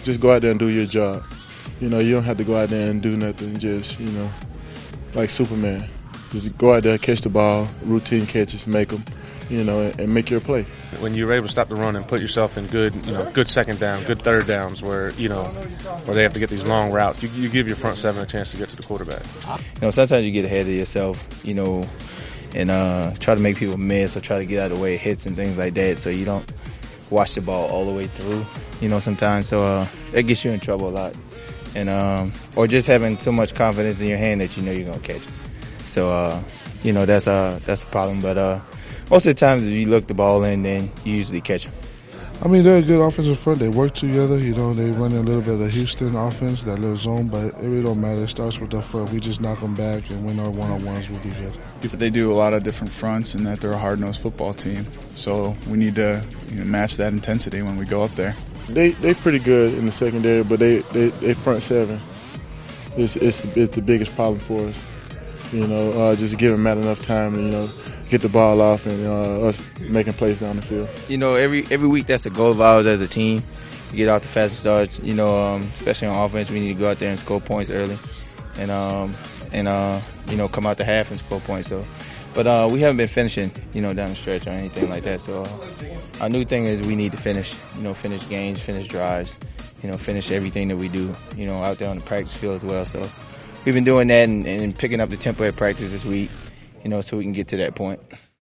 just go out there and do your job. You know, you don't have to go out there and do nothing, just, you know, like Superman. Just go out there, catch the ball, routine catches, make them, you know, and make your play. When you're able to stop the run and put yourself in good second down, good third downs where they have to get these long routes, you give your front seven a chance to get to the quarterback. You know, sometimes you get ahead of yourself, you know, and try to make people miss or try to get out of the way of hits and things like that, so you don't watch the ball all the way through, you know, sometimes. So that gets you in trouble a lot. And or just having so much confidence in your hand that you know you're going to catch it. So, you know, that's a problem. But most of the times if you look the ball in, then you usually catch them. I mean, they're a good offensive front. They work together. You know, they run a little bit of Houston offense, that little zone, but it really don't matter. It starts with the front. We just knock them back and win our one-on-ones. We'll be good. They do a lot of different fronts and that they're a hard-nosed football team. So we need to match that intensity when we go up there. They pretty good in the secondary, but they front seven is the biggest problem for us. You know, just giving Matt enough time to, you know, get the ball off and us making plays down the field. You know, every week that's a goal of ours as a team, to get out the fastest starts. You know, especially on offense, we need to go out there and score points early, and you know, come out the half and score points. So, but we haven't been finishing, you know, down the stretch or anything like that. So our new thing is we need to finish. You know, finish games, finish drives. You know, finish everything that we do. You know, out there on the practice field as well. So we've been doing that and picking up the tempo at practice this week. You know, so we can get to that point.